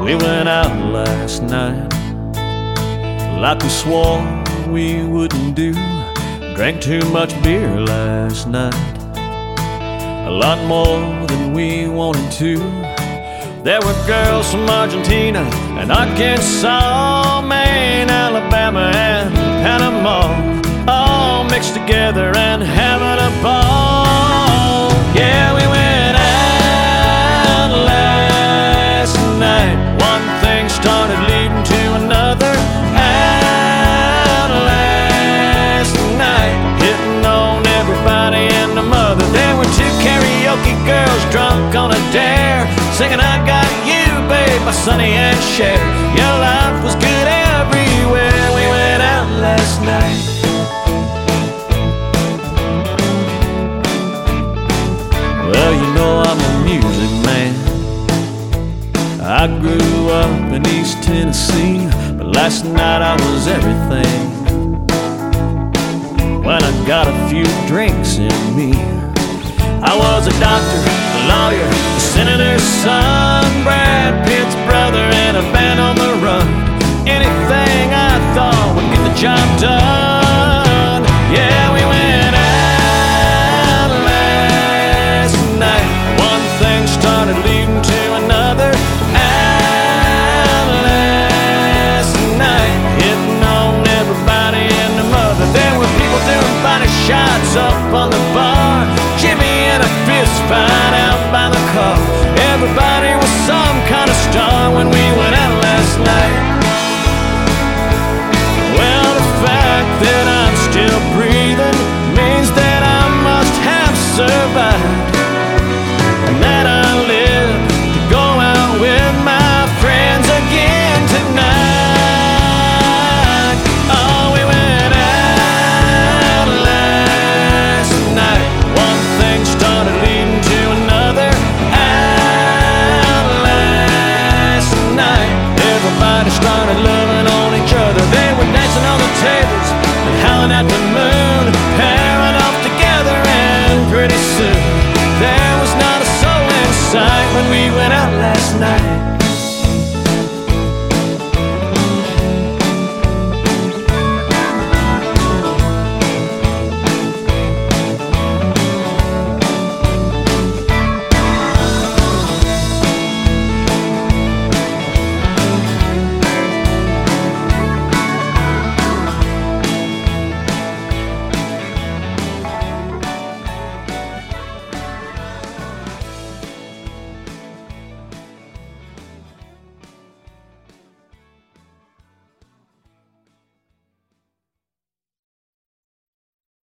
We went out last night like we swore we wouldn't do. Drank too much beer last night, a lot more than we wanted to. There were girls from Argentina and Arkansas, Maine, Alabama, and Panama, all mixed together and having a ball. Yeah, we went out last night. One thing started leading to another. Out last night, hitting on everybody and the mother. There were two karaoke girls drunk on a dare, singing I Got You, babe, by Sonny and Cher. Your life was good everywhere. We went out last night. Well, you know I'm a music man. I grew up in East Tennessee, but last night I was everything. When I got a few drinks in me, I was a doctor, a lawyer, a senator's son, Brad Pitt's brother,